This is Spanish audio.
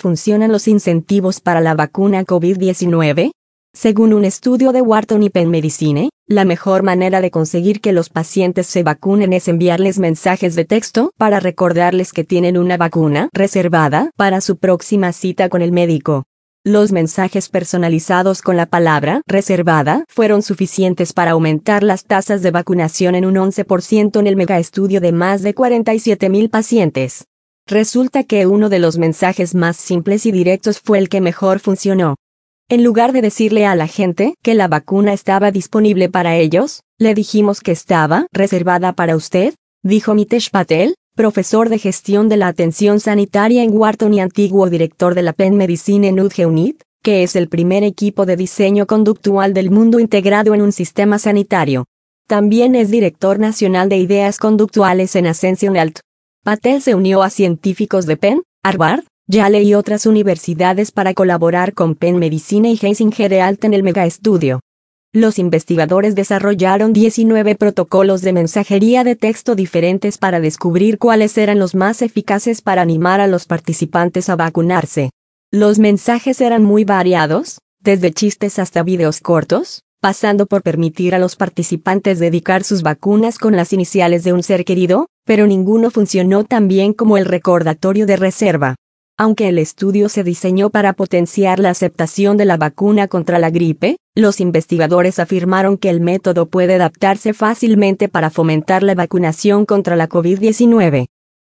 funcionan los incentivos para la vacuna COVID-19? Según un estudio de Wharton y Penn Medicine, la mejor manera de conseguir que los pacientes se vacunen es enviarles mensajes de texto para recordarles que tienen una vacuna reservada para su próxima cita con el médico. Los mensajes personalizados con la palabra reservada fueron suficientes para aumentar las tasas de vacunación en un 11% en el megaestudio de más de 47,000 pacientes. Resulta que uno de los mensajes más simples y directos fue el que mejor funcionó. En lugar de decirle a la gente que la vacuna estaba disponible para ellos, le dijimos que estaba reservada para usted, dijo Mitesh Patel, profesor de gestión de la atención sanitaria en Wharton y antiguo director de la Penn Medicine Nudge Unit, que es el primer equipo de diseño conductual del mundo integrado en un sistema sanitario. También es director nacional de ideas conductuales en Ascension Health. Patel se unió a científicos de Penn, Harvard, Yale y otras universidades para colaborar con Penn Medicine y Geisinger Health en el megaestudio. Los investigadores desarrollaron 19 protocolos de mensajería de texto diferentes para descubrir cuáles eran los más eficaces para animar a los participantes a vacunarse. Los mensajes eran muy variados, desde chistes hasta videos cortos, pasando por permitir a los participantes dedicar sus vacunas con las iniciales de un ser querido, pero ninguno funcionó tan bien como el recordatorio de reserva. Aunque el estudio se diseñó para potenciar la aceptación de la vacuna contra la gripe, los investigadores afirmaron que el método puede adaptarse fácilmente para fomentar la vacunación contra la COVID-19.